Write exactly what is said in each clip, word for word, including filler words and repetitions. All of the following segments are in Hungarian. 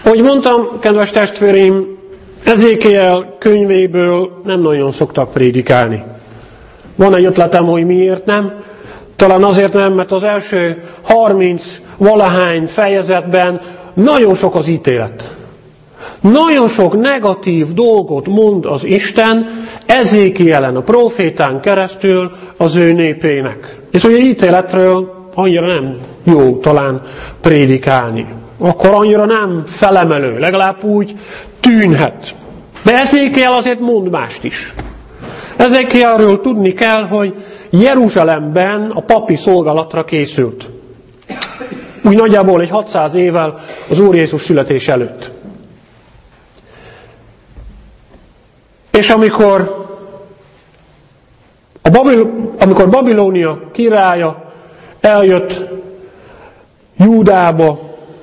Ahogy mondtam, kedves testvéreim, Ezékiel könyvéből nem nagyon szoktak prédikálni. Van egy ötletem, hogy miért nem. Talán azért nem, mert az első harminc valahány fejezetben nagyon sok az ítélet. Nagyon sok negatív dolgot mond az Isten Ezékielen, a prófétán keresztül az ő népének. És ugye ítéletről annyira nem jó talán prédikálni. Akkor annyira nem felemelő, legalább úgy tűnhet. De Ezékiel azért mond mást is. Ezékielről tudni kell, hogy Jeruzsálemben a papi szolgálatra készült. Úgy nagyjából egy hatszáz évvel az Úr Jézus születés előtt. És amikor, a Babil, amikor Babilónia királya eljött Júdába,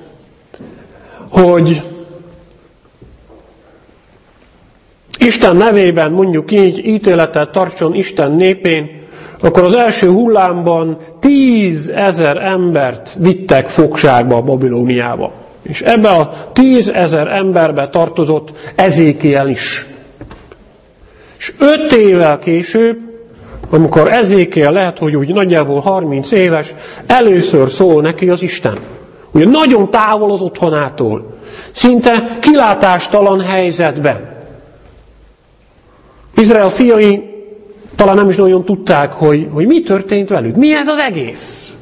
hogy Isten nevében, mondjuk így, ítéletet tartson Isten népén, akkor az első hullámban tízezer embert vittek fogságba Babilóniába. És ebbe a tízezer emberbe tartozott Ezékiel is. És öt évvel később, amikor Ezékiel lehet, hogy úgy nagyjából harminc éves, először szól neki az Isten. Ugye nagyon távol az otthonától, szinte kilátástalan helyzetben. Izrael fiai talán nem is nagyon tudták, hogy, hogy mi történt velük. Mi ez az egész?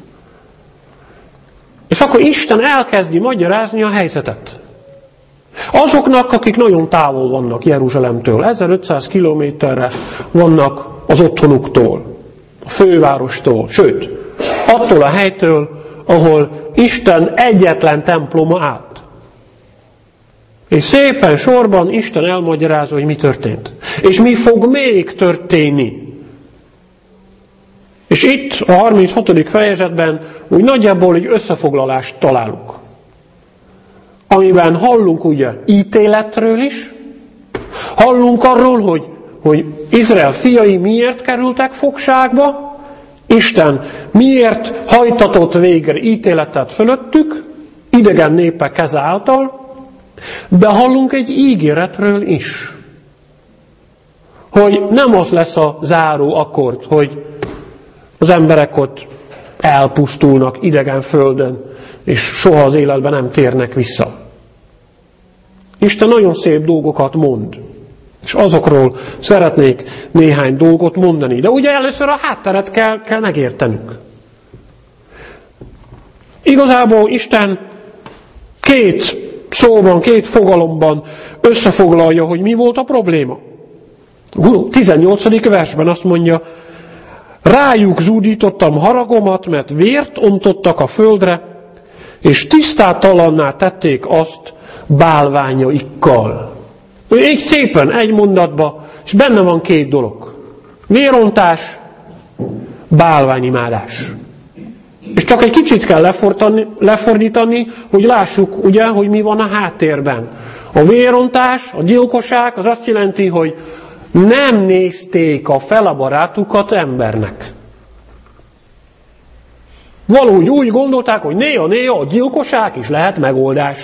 És akkor Isten elkezdi magyarázni a helyzetet. Azoknak, akik nagyon távol vannak Jeruzsálemtől, ezerötszáz kilométerre vannak az otthonuktól, a fővárostól, sőt, attól a helytől, ahol Isten egyetlen temploma állt. És szépen sorban Isten elmagyarázza, hogy mi történt. És mi fog még történni. És itt a harminchatodik fejezetben úgy nagyjából egy összefoglalást találunk. Amiben hallunk ugye ítéletről is, hallunk arról, hogy, hogy Izrael fiai miért kerültek fogságba, Isten miért hajtatott végre ítéletet fölöttük, idegen népek keze által, de hallunk egy ígéretről is. Hogy nem az lesz a záró akkord, hogy az emberek ott elpusztulnak idegen földön, és soha az életben nem térnek vissza. Isten nagyon szép dolgokat mond. És azokról szeretnék néhány dolgot mondani. De ugye először a hátteret kell, kell megértenünk. Igazából Isten két szóban, két fogalomban összefoglalja, hogy mi volt a probléma. tizennyolcadik versben azt mondja, rájuk zúdítottam haragomat, mert vért ontottak a földre, és tisztátalanná tették azt bálványaikkal. Így szépen, egy mondatba, és benne van két dolog. Vérontás, bálványimádás. És csak egy kicsit kell lefordítani, hogy lássuk, ugye, hogy mi van a háttérben. A vérontás, a gyilkosság, az azt jelenti, hogy nem nézték a felabarátukat embernek. Valahogy úgy gondolták, hogy néha-néha a gyilkosság is lehet megoldás.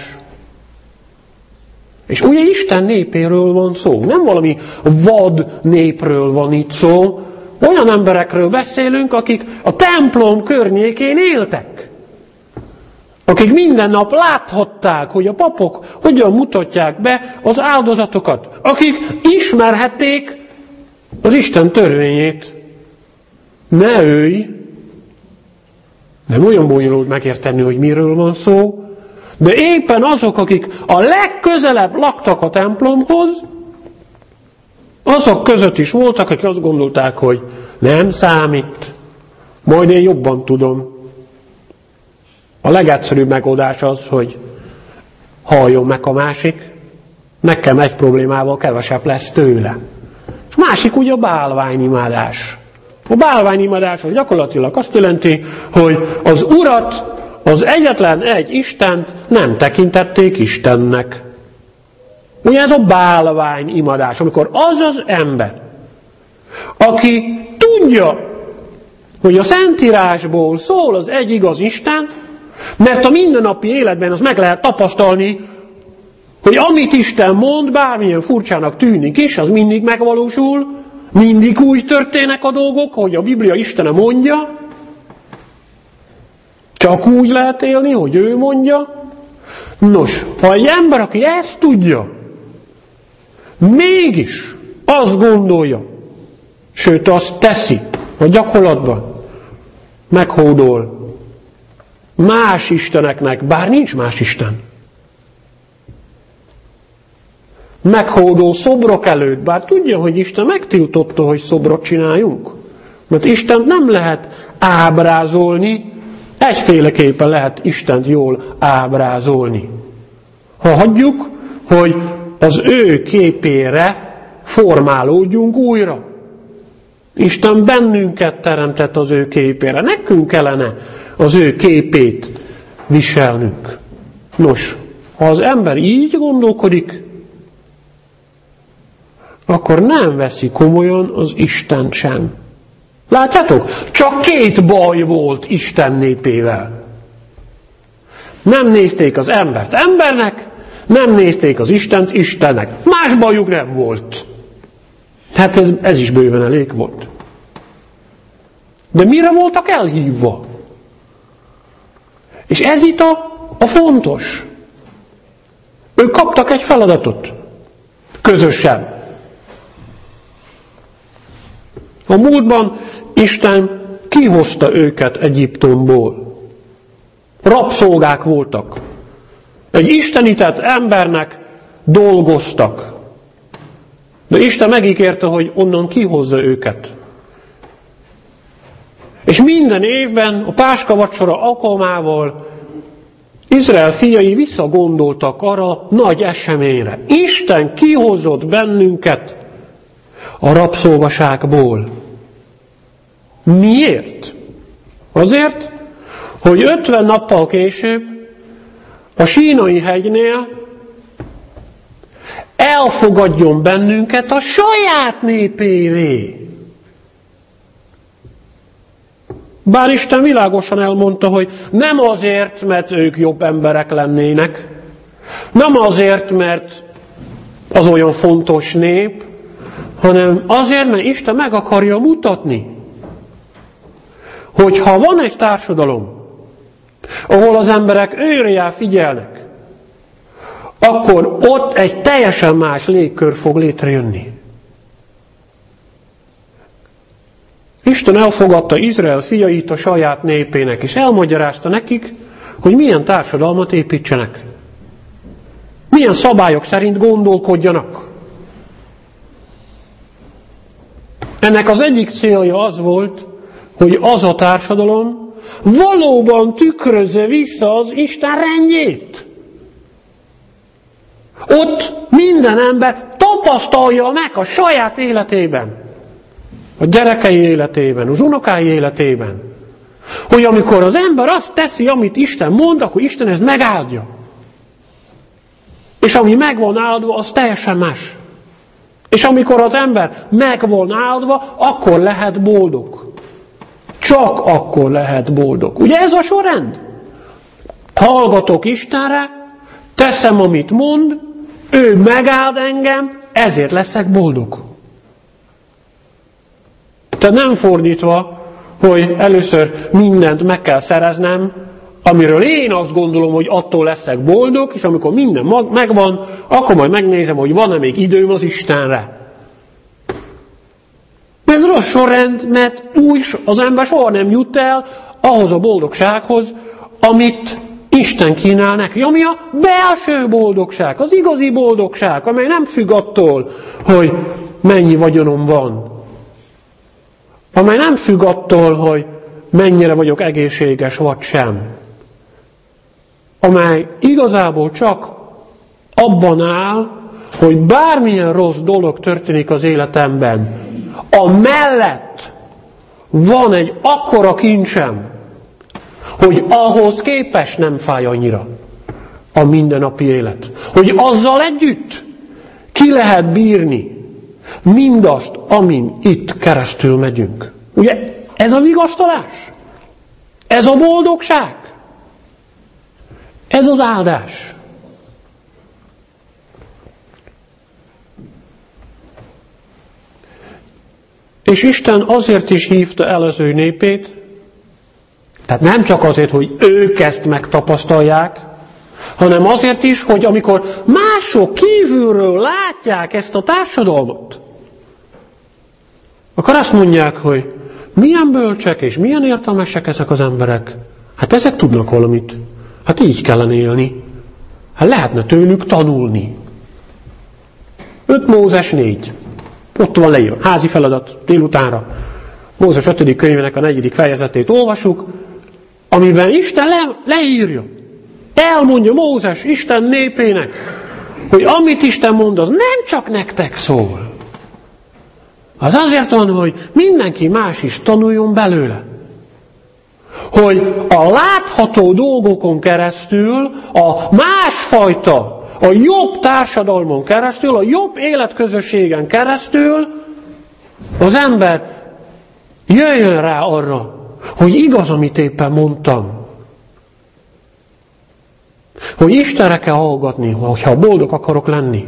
És ugye Isten népéről van szó. Nem valami vad népről van itt szó. Olyan emberekről beszélünk, akik a templom környékén éltek. Akik minden nap láthatták, hogy a papok hogyan mutatják be az áldozatokat. Akik ismerhették az Isten törvényét. Ne őj! Nem olyan bonyolult megérteni, hogy miről van szó. De éppen azok, akik a legközelebb laktak a templomhoz, azok között is voltak, akik azt gondolták, hogy nem számít, majd én jobban tudom. A legegyszerűbb megoldás az, hogy halljon meg a másik, nekem egy problémával kevesebb lesz tőle. És másik ugye a bálványimádás. A bálványimádás az gyakorlatilag azt jelenti, hogy az Urat, az egyetlen egy Istent nem tekintették Istennek. Ugye ez a bálványimádás, amikor az az ember, aki tudja, hogy a Szentírásból szól az egy igaz Isten, mert a mindennapi életben az meg lehet tapasztalni hogy amit Isten mond, bármilyen furcsának tűnik is, az mindig megvalósul, mindig úgy történnek a dolgok, hogy a Biblia Istene mondja, csak úgy lehet élni, hogy ő mondja. Nos, ha egy ember, aki ezt tudja, mégis azt gondolja, sőt azt teszi a gyakorlatban, meghódol más isteneknek, bár nincs más Isten. Meghódol szobrok előtt, bár tudja, hogy Isten megtiltotta, hogy szobrot csináljunk. Mert Istent nem lehet ábrázolni, egyféleképpen lehet Istent jól ábrázolni. Ha hagyjuk, hogy az ő képére formálódjunk újra. Isten bennünket teremtett az ő képére. Nekünk kellene az ő képét viselnünk. Nos, ha az ember így gondolkodik, akkor nem veszi komolyan az Istent sem. Látjátok? Csak két baj volt Isten népével. Nem nézték az embert embernek, nem nézték az Istent Istennek. Más bajuk nem volt. Hát ez, ez is bőven elég volt. De mire voltak elhívva? És ez itt a, a fontos. Ők kaptak egy feladatot. Közösen. A múltban Isten kihozta őket Egyiptomból. Rabszolgák voltak. Egy istenített embernek dolgoztak. De Isten megígérte, hogy onnan kihozza őket. És minden évben a Páska vacsora alkalmával Izrael fiai visszagondoltak arra nagy eseményre. Isten kihozott bennünket a rabszolgaságból. Miért? Azért, hogy ötven nappal később a Sínai hegynél elfogadjon bennünket a saját népévé. Bár Isten világosan elmondta, hogy nem azért, mert ők jobb emberek lennének, nem azért, mert az olyan fontos nép, hanem azért, mert Isten meg akarja mutatni, hogy ha van egy társadalom, ahol az emberek őre jár figyelnek, akkor ott egy teljesen más légkör fog létrejönni. Isten elfogadta Izrael fiait a saját népének, és elmagyarázta nekik, hogy milyen társadalmat építsenek. Milyen szabályok szerint gondolkodjanak. Ennek az egyik célja az volt, hogy az a társadalom valóban tükrözze vissza az Isten rendjét. Ott minden ember tapasztalja meg a saját életében, a gyerekei életében, az unokái életében, hogy amikor az ember azt teszi, amit Isten mond, akkor Isten ezt megáldja. És ami meg van áldva, az teljesen más. És amikor az ember meg van áldva, akkor lehet boldog. Csak akkor lehet boldog. Ugye ez a sorrend? Hallgatok Istenre, teszem, amit mond, ő megáld engem, ezért leszek boldog. Tehát nem fordítva, hogy először mindent meg kell szereznem, amiről én azt gondolom, hogy attól leszek boldog, és amikor minden megvan, akkor majd megnézem, hogy van-e még időm az Istenre. Ez rossz sorrend, mert úgy az ember soha nem jut el ahhoz a boldogsághoz, amit Isten kínál neki, ami a belső boldogság, az igazi boldogság, amely nem függ attól, hogy mennyi vagyonom van. Amely nem függ attól, hogy mennyire vagyok egészséges vagy sem. Amely igazából csak abban áll, hogy bármilyen rossz dolog történik az életemben, a mellett van egy akkora kincsem, hogy ahhoz képest nem fáj annyira a mindennapi élet. Hogy azzal együtt ki lehet bírni mindazt, amin itt keresztül megyünk. Ugye ez a vigasztalás? Ez a boldogság? Ez az áldás. És Isten azért is hívta el az ő népét, tehát nem csak azért, hogy ők ezt megtapasztalják, hanem azért is, hogy amikor mások kívülről látják ezt a társadalmat, akkor azt mondják, hogy milyen bölcsek és milyen értelmesek ezek az emberek. Hát ezek tudnak valamit. Hát így kellene élni. Hát lehetne tőlük tanulni. öt Mózes négy. Ott van leírva. Házi feladat délutánra. Mózes ötödik könyvének a negyedik fejezetét olvasuk, amiben Isten le, leírja. Elmondja Mózes Isten népének, hogy amit Isten mond, az nem csak nektek szól. Az azért van, hogy mindenki más is tanuljon belőle. Hogy a látható dolgokon keresztül, a másfajta, a jobb társadalmon keresztül, a jobb életközösségen keresztül az ember jöjjön rá arra, hogy igaz, amit éppen mondtam. Hogy Istenre kell hallgatni, ha boldog akarok lenni.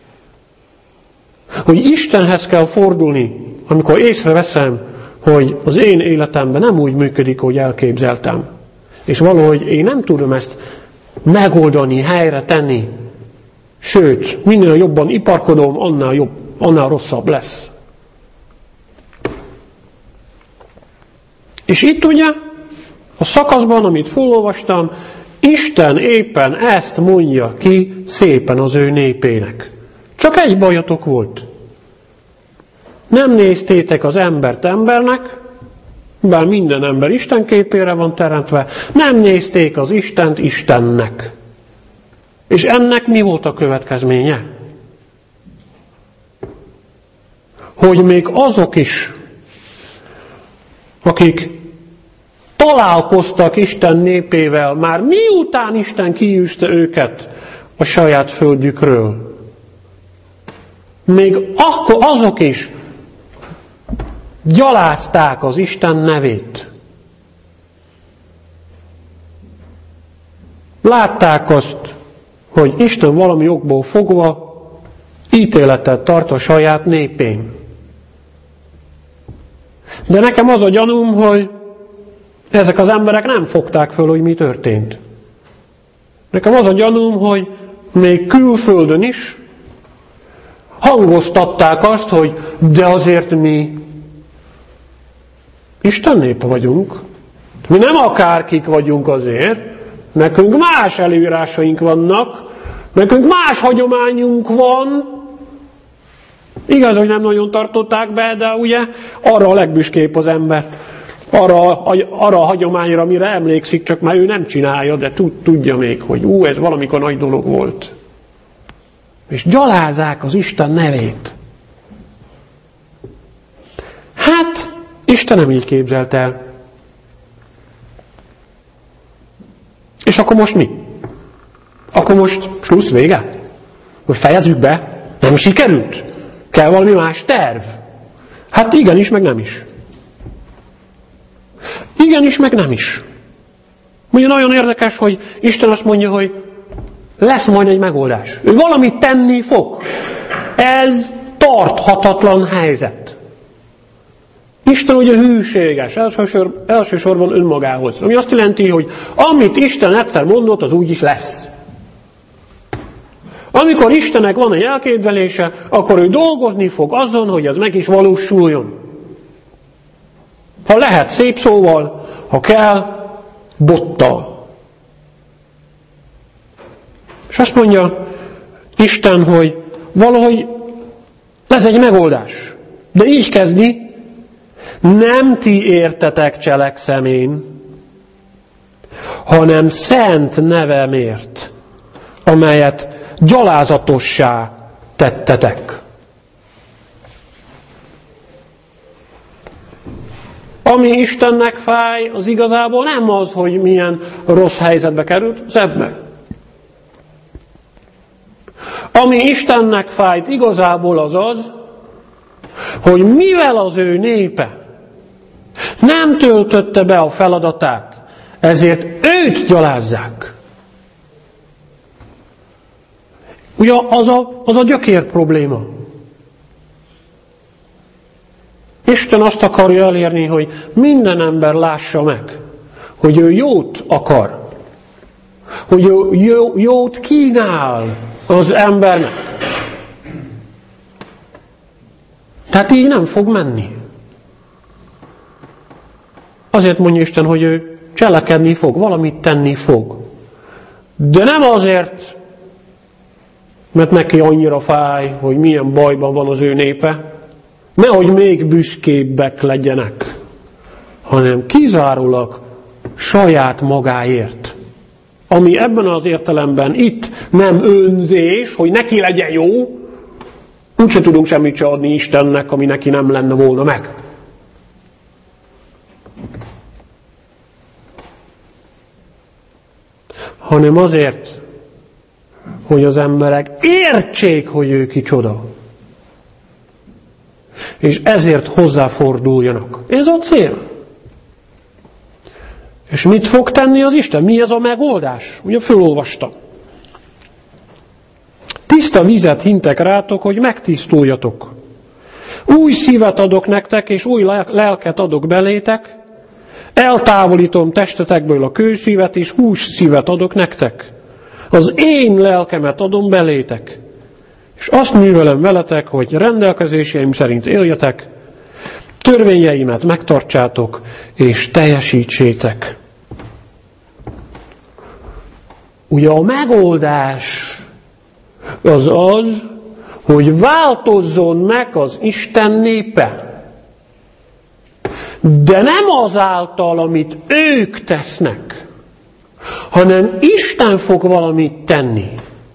Hogy Istenhez kell fordulni, amikor észreveszem, hogy az én életemben nem úgy működik, ahogy elképzeltem. És valahogy én nem tudom ezt megoldani, helyre tenni. Sőt, minél jobban iparkodom, annál jobb, annál rosszabb lesz. És itt ugye, a szakaszban, amit felolvastam, Isten éppen ezt mondja ki szépen az ő népének. Csak egy bajotok volt. Nem néztétek az embert embernek, bár minden ember Isten képére van teremtve, nem nézték az Istent Istennek. És ennek mi volt a következménye? Hogy még azok is, akik találkoztak Isten népével, már miután Isten kiűzte őket a saját földjükről, még akkor azok is gyalázták az Isten nevét. Látták azt, hogy Isten valami okból fogva ítéletet tart a saját népén. De nekem az a gyanúm, hogy ezek az emberek nem fogták föl, hogy mi történt. Nekem az a gyanúm, hogy még külföldön is hangoztatták azt, hogy de azért mi Isten népe vagyunk. Mi nem akárkik vagyunk azért. Nekünk más előírásaink vannak. Nekünk más hagyományunk van. Igaz, hogy nem nagyon tartották be, de ugye arra a legbüsképp az ember. Arra, arra a hagyományra, amire emlékszik, csak már ő nem csinálja, de tud, tudja még, hogy ú, ez valamikor nagy dolog volt. És gyalázák az Isten nevét. Hát, Isten nem így képzelt el. És akkor most mi? Akkor most slusz vége? Most fejezzük be? Nem sikerült? Kell valami más terv? Hát igenis, meg nem is. Igenis, meg nem is. Ugye nagyon érdekes, hogy Isten azt mondja, hogy lesz majd egy megoldás. Ő valamit tenni fog. Ez tarthatatlan helyzet. Isten ugye hűséges, elsősor, elsősorban önmagához. Ami azt jelenti, hogy amit Isten egyszer mondott, az úgy is lesz. Amikor Istennek van egy elképzelése, akkor ő dolgozni fog azon, hogy az meg is valósuljon. Ha lehet szép szóval, ha kell, bottal. És azt mondja Isten, hogy valahogy lesz egy megoldás. De így kezdi, nem ti értetek cselekszem én, hanem szent nevemért, amelyet gyalázatossá tettetek. Ami Istennek fáj, az igazából nem az, hogy milyen rossz helyzetbe került, az ebben. Ami Istennek fájt igazából az az, hogy mivel az ő népe nem töltötte be a feladatát, ezért őt gyalázzák. Ugye az a, az a gyökér probléma. Isten azt akarja elérni, hogy minden ember lássa meg, hogy ő jót akar, hogy ő jó, jót kínál az embernek. Tehát így nem fog menni. Azért mondja Isten, hogy ő cselekedni fog, valamit tenni fog. De nem azért, mert neki annyira fáj, hogy milyen bajban van az ő népe, nehogy még büszkébbek legyenek, hanem kizárólag saját magáért. Ami ebben az értelemben itt nem önzés, hogy neki legyen jó, úgyse tudunk semmit se adni Istennek, ami neki nem lenne volna meg. Hanem azért, hogy az emberek értsék, hogy ő kicsoda. És ezért hozzáforduljanak. Ez a cél. És mit fog tenni az Isten? Mi ez a megoldás? Ugye fölolvastam. Tiszta vizet hintek rátok, hogy megtisztuljatok. Új szívet adok nektek, és új lelket adok belétek. Eltávolítom testetekből a kőszívet, és hús szívet adok nektek. Az én lelkemet adom belétek. És azt művelem veletek, hogy rendelkezéseim szerint éljetek, törvényeimet megtartsátok, és teljesítsétek. Ugye a megoldás az az, hogy változzon meg az Isten népe. De nem azáltal, amit ők tesznek, hanem Isten fog valamit tenni.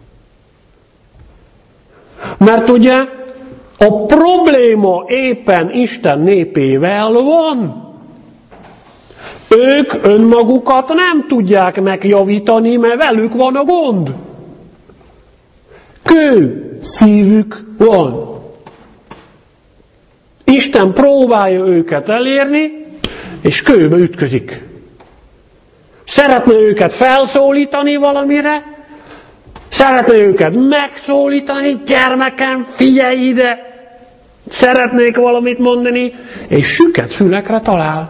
Mert ugye a probléma éppen Isten népével van. Ők önmagukat nem tudják megjavítani, mert velük van a gond. Kő szívük van. Isten próbálja őket elérni, és kőbe ütközik. Szeretne őket felszólítani valamire, szeretne őket megszólítani, gyermekem, figyelj ide, szeretnék valamit mondani, és süket fülekre talál.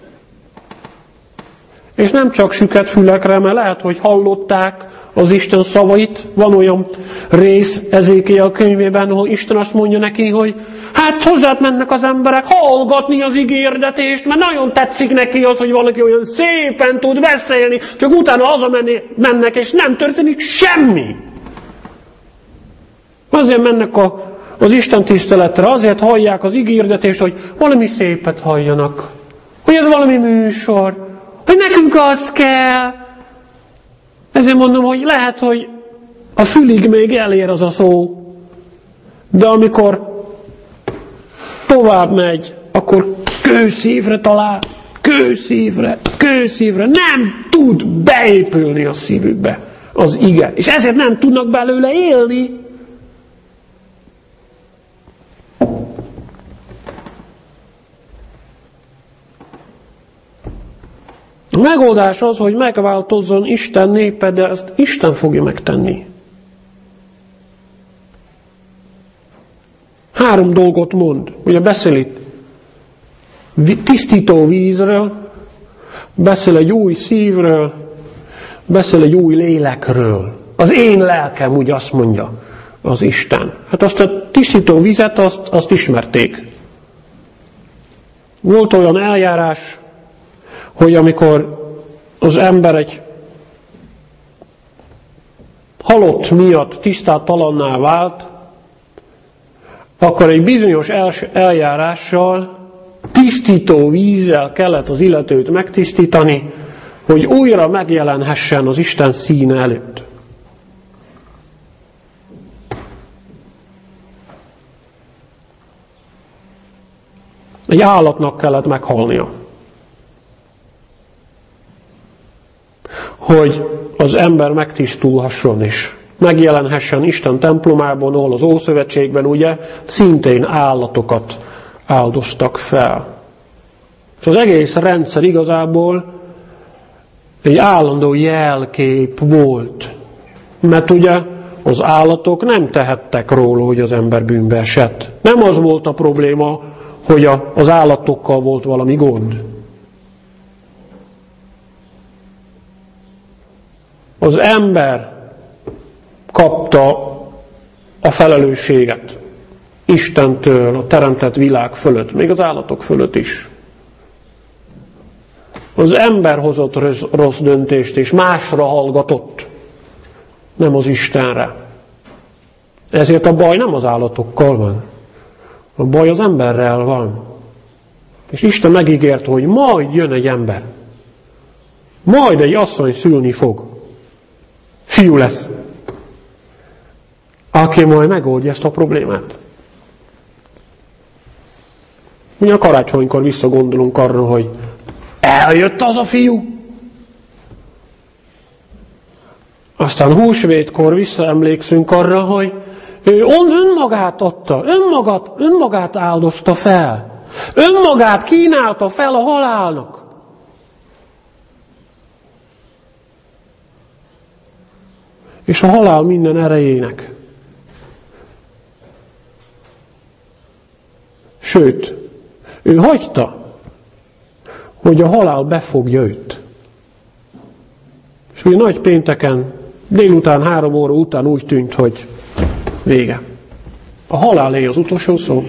És nem csak süket fülekre, mert lehet, hogy hallották az Isten szavait. Van olyan rész Ezékiel könyvében, ahol Isten azt mondja neki, hogy hát hozzád mennek az emberek hallgatni az ígérdetést, mert nagyon tetszik neki az, hogy valaki olyan szépen tud beszélni, csak utána hazamennek, és nem történik semmi. Azért mennek a, az Isten tiszteletre, azért hallják az ígérdetést, hogy valami szépet halljanak, hogy ez valami műsor, hogy nekünk az kell. Ezért mondom, hogy lehet, hogy a fülig még elér az a szó, de amikor tovább megy, akkor kőszívre talál, kőszívre, kőszívre, nem tud beépülni a szívükbe az ige. És ezért nem tudnak belőle élni. A megoldás az, hogy megváltozzon Isten népe, de ezt Isten fogja megtenni. Három dolgot mond. Ugye beszél itt tisztító vízről, beszél egy új szívről, beszél egy új lélekről. Az én lelkem, úgy azt mondja az Isten. Hát azt a tisztító vizet, azt, azt ismerték. Volt olyan eljárás, hogy amikor az ember egy halott miatt tisztátalanná vált, akkor egy bizonyos eljárással, tisztító vízzel kellett az illetőt megtisztítani, hogy újra megjelenhessen az Isten színe előtt. Egy állatnak kellett meghalnia, hogy az ember megtisztulhasson is. Megjelenhessen Isten templomában, ahol az Ószövetségben ugye szintén állatokat áldoztak fel. És az egész rendszer igazából egy állandó jelkép volt. Mert ugye az állatok nem tehettek róla, hogy az ember bűnbe esett. Nem az volt a probléma, hogy az állatokkal volt valami gond. Az ember kapta a felelősséget Istentől, a teremtett világ fölött, még az állatok fölött is. Az ember hozott rossz döntést, és másra hallgatott, nem az Istenre. Ezért a baj nem az állatokkal van. A baj az emberrel van. És Isten megígért, hogy majd jön egy ember. Majd egy asszony szülni fog. Fiú lesz. Aki majd megoldja ezt a problémát. Mi a karácsonykor visszagondolunk arra, hogy eljött az a fiú. Aztán húsvétkor visszaemlékszünk arra, hogy ő önmagát adta, önmagát, önmagát áldozta fel. Önmagát kínálta fel a halálnak. És a halál minden erejének. Sőt, ő hagyta, hogy a halál befogja őt. És ugye nagy pénteken, délután három óra után úgy tűnt, hogy vége. A halálé az utolsó szó.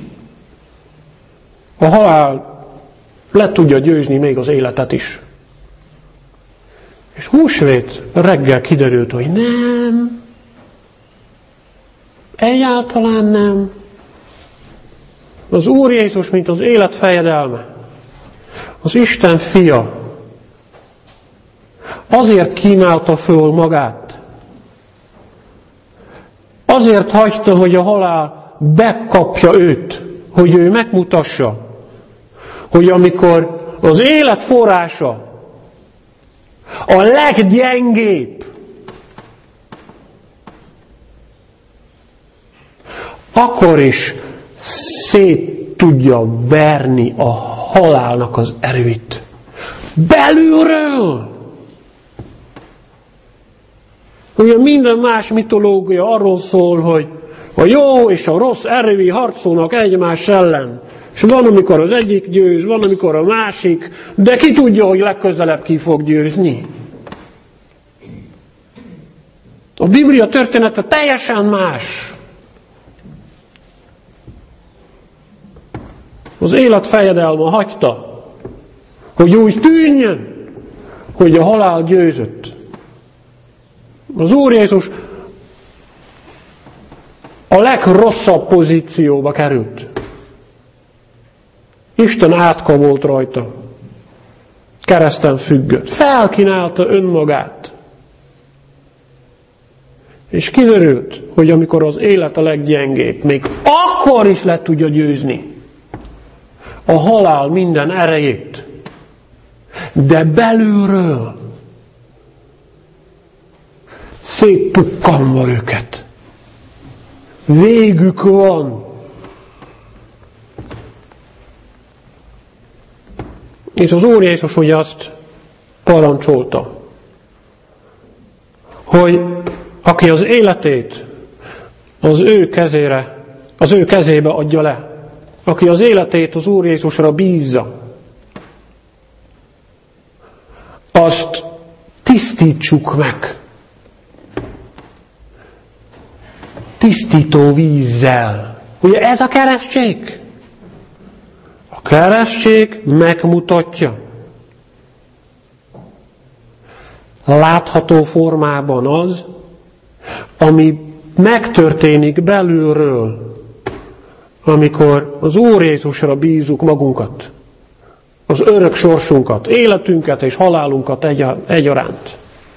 A halál le tudja győzni még az életet is. És húsvét reggel kiderült, hogy nem. Egyáltalán nem. Az Úr Jézus, mint az élet fejedelme, az Isten fia, azért kínálta föl magát. Azért hagyta, hogy a halál bekapja őt, hogy ő megmutassa, hogy amikor az élet forrása a leggyengébb, akkor is szét tudja verni a halálnak az erőt. Belülről! Ugye minden más mitológia arról szól, hogy a jó és a rossz erői harcolnak egymás ellen. És van, amikor az egyik győz, van, amikor a másik, de ki tudja, hogy legközelebb ki fog győzni. A Biblia története teljesen más. Az élet fejedelme hagyta, hogy úgy tűnjön, hogy a halál győzött. Az Úr Jézus a legrosszabb pozícióba került. Isten átka volt rajta. Kereszten függött. Felkínálta önmagát. És kiderült, hogy amikor az élet a leggyengébb, még akkor is le tudja győzni a halál minden erejét. De belülről szétpukkanva őket. Végük van. És az Úr Jézus ugye azt parancsolta, hogy aki az életét az ő kezére, az ő kezébe adja le, aki az életét az Úr Jézusra bízza, azt tisztítsuk meg. Tisztító vízzel. Ugye ez a keresztség? A keresztség megmutatja. Látható formában az, ami megtörténik belülről, amikor az Úr Jézusra bízunk magunkat, az örök sorsunkat, életünket és halálunkat egyaránt.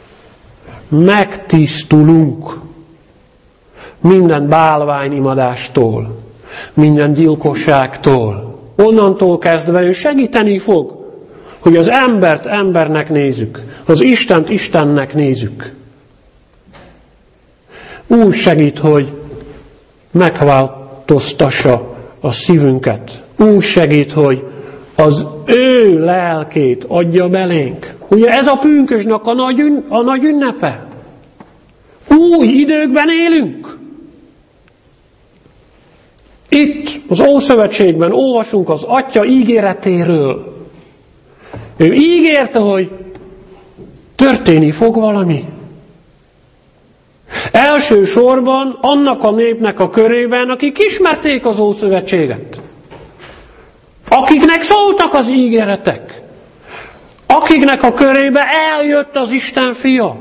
Megtisztulunk minden bálványimadástól, minden gyilkosságtól. Onnantól kezdve ő segíteni fog, hogy az embert embernek nézzük, az Istent Istennek nézzük. Úgy segít, hogy megváltoztassa a szívünket. Úgy segít, hogy az ő lelkét adja belénk. Ugye ez a pünkösdnak a nagy, ün, a nagy ünnepe. Új időkben élünk. Itt Az Ószövetségben olvasunk az Atya ígéretéről. Ő ígérte, hogy történni fog valami. Elsősorban annak a népnek a körében, akik ismerték az Ószövetséget. Akiknek szóltak az ígéretek. Akiknek a körébe eljött az Isten fia.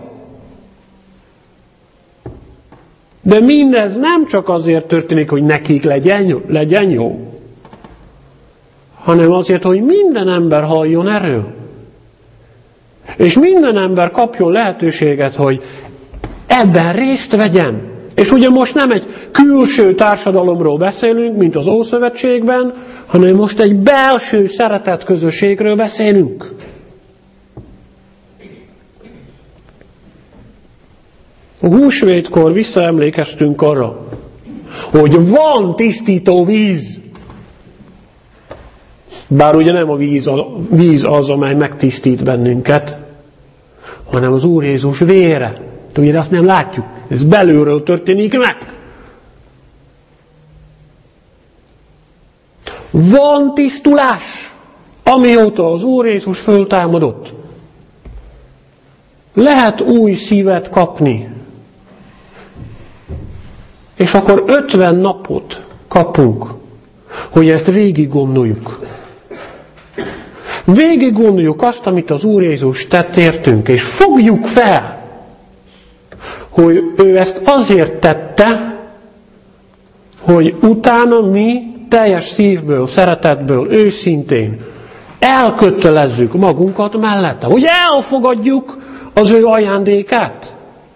De mindez nem csak azért történik, hogy nekik legyen, legyen jó, hanem azért, hogy minden ember halljon erről. És minden ember kapjon lehetőséget, hogy ebben részt vegyen. És ugye most nem egy külső társadalomról beszélünk, mint az Ószövetségben, hanem most egy belső szeretett közösségről beszélünk. A húsvétkor visszaemlékeztünk arra, hogy van tisztító víz. Bár ugye nem a víz, a víz az, amely megtisztít bennünket, hanem az Úr Jézus vére. Ugye azt nem látjuk. Ez belülről történik meg. Van tisztulás, amióta az Úr Jézus föltámadott. Lehet új szívet kapni. És akkor ötven napot kapunk, hogy ezt végig gondoljuk. Végig gondoljuk azt, amit az Úr Jézus tett értünk, és fogjuk fel, hogy ő ezt azért tette, hogy utána mi teljes szívből, szeretetből, őszintén elkötelezzük magunkat mellette, hogy elfogadjuk az ő ajándékát.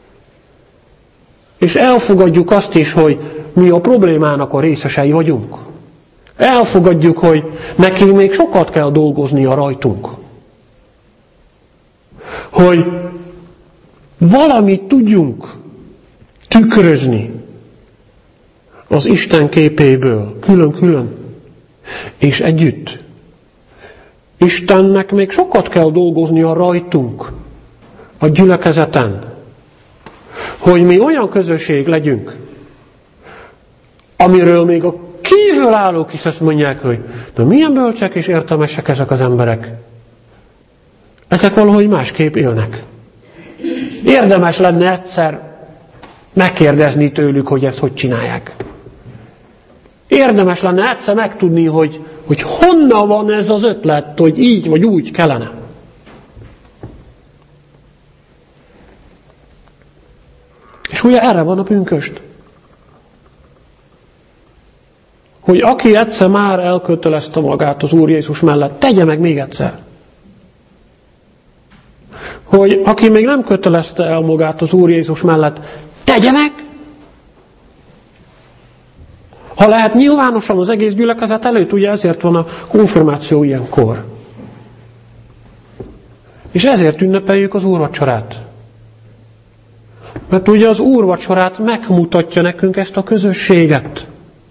És elfogadjuk azt is, hogy mi a problémának a részesei vagyunk. Elfogadjuk, hogy neki még sokat kell dolgoznia rajtunk. Hogy valamit tudjunk tükrözni az Isten képéből, külön-külön, és együtt. Istennek még sokat kell dolgoznia rajtunk, a gyülekezeten, hogy mi olyan közösség legyünk, amiről még a kívülállók is azt mondják, hogy de milyen bölcsek és értelmesek ezek az emberek. Ezek valahogy másképp élnek. Érdemes lenne egyszer megkérdezni tőlük, hogy ezt hogy csinálják. Érdemes lenne egyszer megtudni, hogy, hogy honnan van ez az ötlet, hogy így vagy úgy kellene. És ugye erre van a pünköst. Hogy aki egyszer már elkötelezte magát az Úr Jézus mellett, tegye meg még egyszer. Hogy aki még nem kötelezte el magát az Úr Jézus mellett, tegye meg. Ha lehet nyilvánosan az egész gyülekezet előtt, ugye ezért van a konfirmáció ilyenkor. És ezért ünnepeljük az úrvacsorát. Mert ugye az úrvacsorát megmutatja nekünk ezt a közösséget.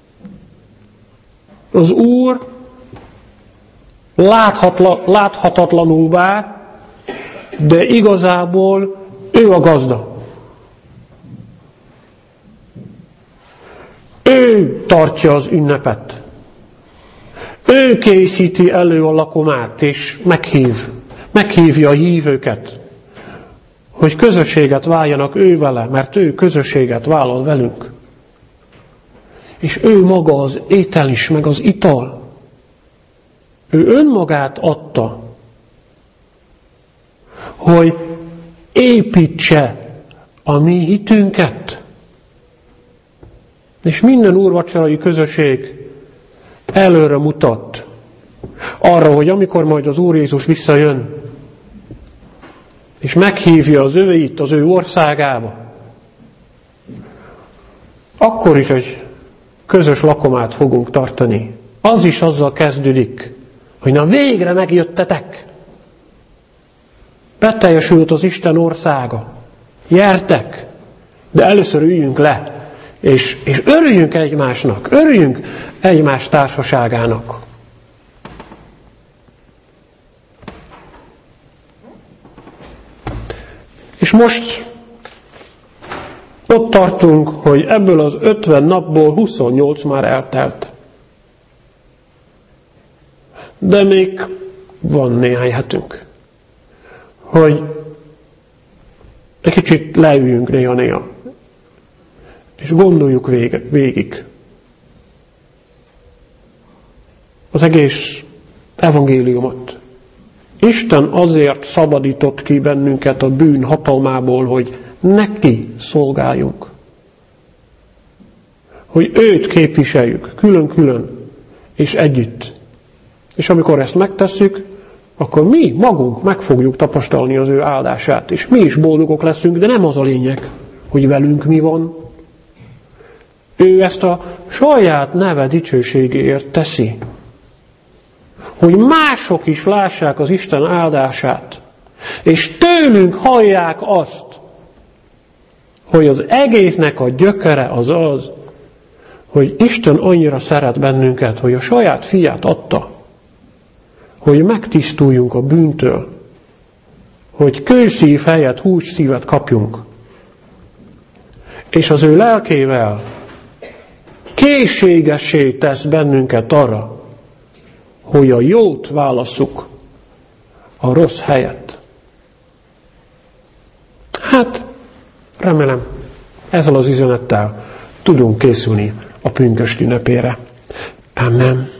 Az Úr láthatla, láthatatlanul vár, de igazából ő a gazda. Ő tartja az ünnepet. Ő készíti elő a lakomát, és meghív. Meghívja a hívőket, hogy közösséget váljanak ő vele, mert ő közösséget vállal velünk. És ő maga az étel is, meg az ital. Ő önmagát adta, hogy építse a mi hitünket. És minden úrvacsorai közösség előre mutat arra, hogy amikor majd az Úr Jézus visszajön, és meghívja az övéit az ő országába, akkor is egy közös lakomát fogunk tartani. Az is azzal kezdődik, hogy na végre megjöttetek. Beteljesült az Isten országa. Gyertek, de először üljünk le, és, és örüljünk egymásnak, örüljünk egymás társaságának. És most ott tartunk, hogy ebből az ötven napból huszonnyolc már eltelt. De még van néhány hetünk, hogy egy kicsit leüljünk néha-néha, és gondoljuk végig, végig. Az egész evangéliumot. Isten azért szabadított ki bennünket a bűn hatalmából, hogy neki szolgáljunk. Hogy őt képviseljük, külön-külön, és együtt. És amikor ezt megtesszük, akkor mi magunk meg fogjuk tapasztalni az ő áldását, és mi is boldogok leszünk, de nem az a lényeg, hogy velünk mi van. Ő ezt a saját neve dicsőségéért teszi. Hogy mások is lássák az Isten áldását, és tőlünk hallják azt, hogy az egésznek a gyökere az az, hogy Isten annyira szeret bennünket, hogy a saját fiát adta, hogy megtisztuljunk a bűntől, hogy kőszív helyett hússzívet kapjunk. És az ő lelkével készségessé tesz bennünket arra, hogy a jót válasszuk a rossz helyett. Hát, remélem, ezzel az üzenettel tudunk készülni a pünkösd ünnepére. Amen.